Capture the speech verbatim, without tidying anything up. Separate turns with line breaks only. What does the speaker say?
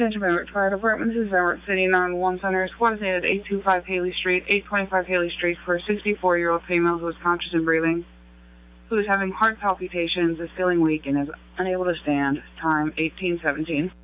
Attention Van Wert Fire Department, this is Van Wert City nine one one Center. Squad is needed at eight two five Haley Street, eight twenty-five Haley Street for a sixty-four-year-old female who is conscious and breathing, who is having heart palpitations, is feeling weak, and is unable to stand. Time eighteen seventeen.